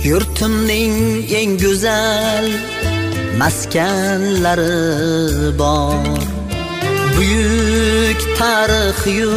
Yurtimning eng go'zal maskanlari bor. Buyuk tarixi-yu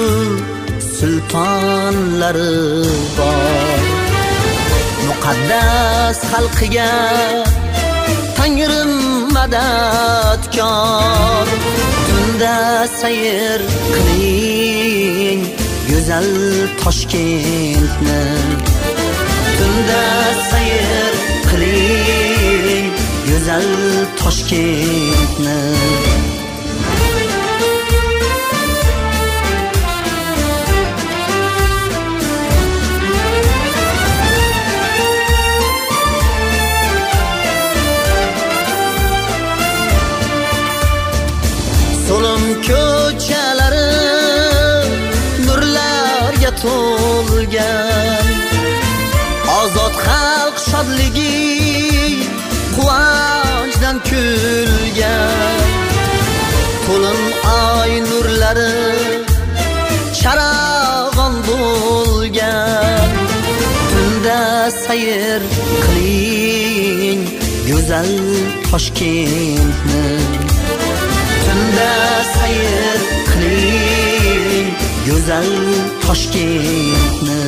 sultonlari bor. Muqaddas xalqiga Tangrim madadkor. Tunda sayr qiling go'zal Toshkentni. Tunda sayr qiling go'zal Toshkentni. So'lim ko'chalari nurlarga to'lgan. Ozod xalq shodligi quvonchdan kulgan. To'lin oy nurlari charog'on bo'lgan. Tunda sayr qiling go'zal Toshkentni. Tunda sayr qiling go'zal Toshkentni.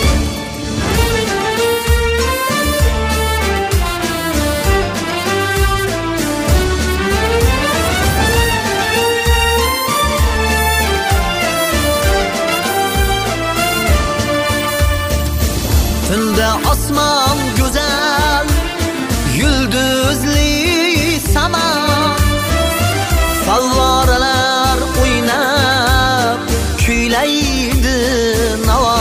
Tunda osmon go'zal, yulduzli samo. Favvoralar o'ynab kuylaydi navo.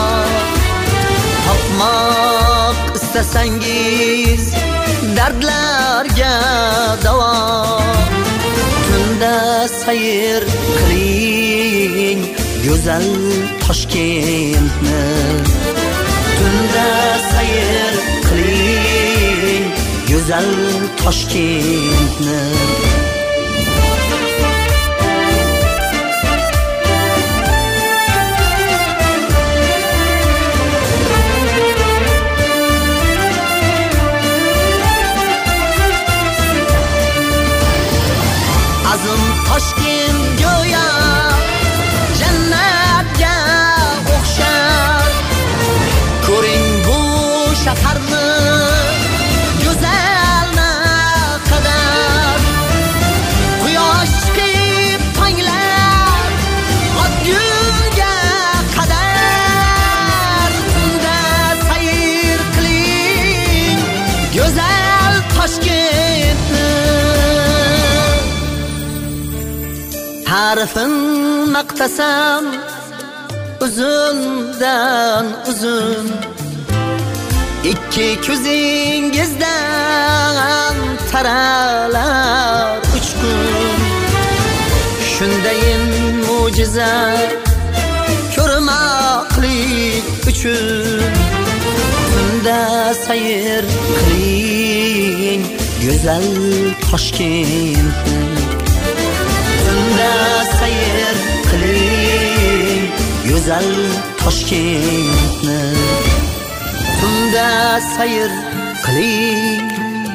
Topmoq istasangiz dardlarga davo. Tunda sayr qiling go'zal Toshkentni. Tunda sayr qiling go'zal Toshkentni. Azim Toshkent go'yo jannatga o'xshar. Ko'ring bu shaharni go'zal naqadar. Quyosh chiqib tonglar otgunga qadar. Tunda sayr qiling go'zal Toshkentni. Ta'rifin maqtasam uzundan uzun. Ikki ko'zingizdan taralar uchqun. Shundayin mo'jiza ko'rmoqlik uchun. Tunda sayr qiling go'zal Toshkentni. Tunda sayr qiling go'zal Toshkentni. Tunda sayr qiling.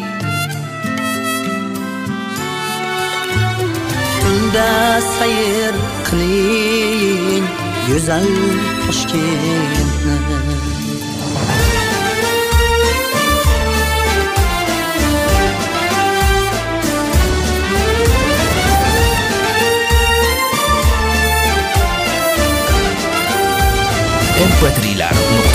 Tunda sayr qiling go'zal Toshkentni. mp3lar.com